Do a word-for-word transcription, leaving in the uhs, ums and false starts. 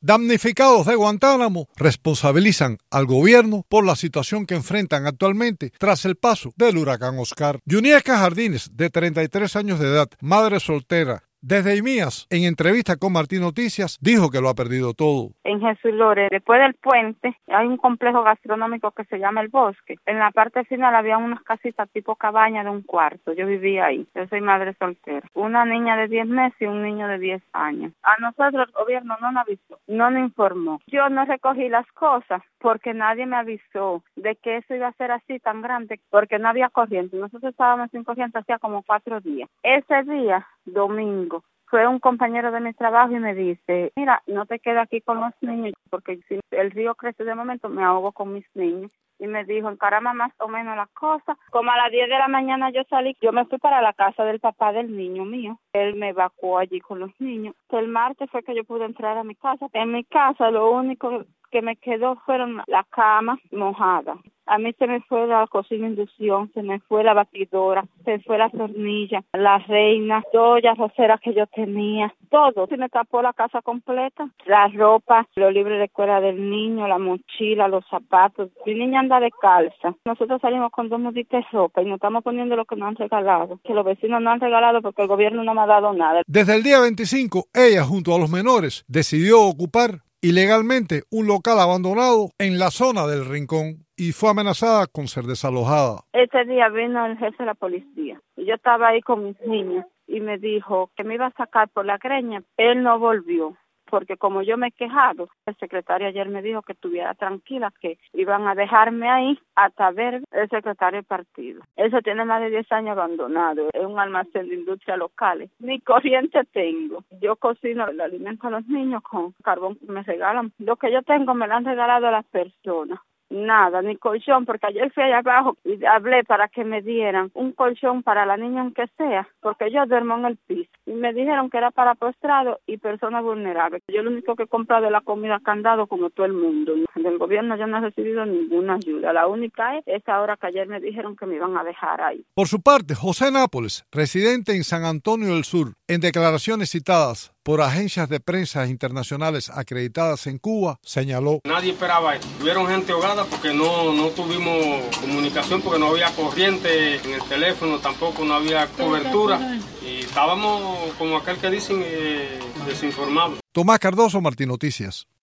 Damnificados de Guantánamo responsabilizan al gobierno por la situación que enfrentan actualmente tras el paso del huracán Oscar. Yunieska Jardines, de treinta y tres años de edad, madre soltera, desde Imías, en entrevista con Martín Noticias, dijo que lo ha perdido todo. En Jesús Lore, después del puente, hay un complejo gastronómico que se llama El Bosque. En la parte final había unas casitas tipo cabaña de un cuarto. Yo vivía ahí. Yo soy madre soltera. Una niña de diez meses y un niño de diez años. A nosotros el gobierno no nos avisó, no nos informó. Yo no recogí las cosas porque nadie me avisó de que eso iba a ser así tan grande, porque no había corriente. Nosotros estábamos sin corriente hacía como cuatro días. Ese día, domingo, fue un compañero de mi trabajo y me dice, mira, no te quedes aquí con los niños, porque si el río crece de momento, me ahogo con mis niños. Y me dijo, encarama más o menos las cosas. Como a las diez de la mañana yo salí, yo me fui para la casa del papá del niño mío. Él me evacuó allí con los niños. El martes fue que yo pude entrar a mi casa. En mi casa lo único que me quedó fueron las camas mojadas. A mí se me fue la cocina inducción, se me fue la batidora, se fue la tornilla, la reina, dos arroceras que yo tenía, todo. Se me tapó la casa completa, la ropa, los libros de escuela del niño, la mochila, los zapatos. Mi niña anda descalza. Nosotros salimos con dos muditas de ropa y nos estamos poniendo lo que nos han regalado, que los vecinos no han regalado porque el gobierno no me ha dado nada. Desde el día veinticinco, ella, junto a los menores, decidió ocupar ilegalmente un local abandonado en la zona del Rincón y fue amenazada con ser desalojada. Ese día vino el jefe de la policía y yo estaba ahí con mis niños y me dijo que me iba a sacar por la greña. Él no volvió porque como yo me he quejado, el secretario ayer me dijo que estuviera tranquila, que iban a dejarme ahí hasta ver el secretario del partido. Eso tiene más de diez años abandonado, es un almacén de industrias locales. Ni corriente tengo. Yo cocino el alimento a los niños con carbón que me regalan. Lo que yo tengo me lo han regalado a las personas. Nada, ni colchón, porque ayer fui allá abajo y hablé para que me dieran un colchón para la niña aunque sea, porque yo duermo en el piso. Y me dijeron que era para postrados y personas vulnerables. Yo lo único que he comprado es la comida candado como todo el mundo. Del gobierno yo no he recibido ninguna ayuda. La única es esa hora que ayer me dijeron que me iban a dejar ahí. Por su parte, José Nápoles, residente en San Antonio del Sur, en declaraciones citadas por agencias de prensa internacionales acreditadas en Cuba, señaló: nadie esperaba esto. Tuvieron gente ahogada porque no, no tuvimos comunicación, porque no había corriente en el teléfono, tampoco no había cobertura y estábamos, como aquel que dicen, eh, desinformados. Tomás Cardoso, Martín Noticias.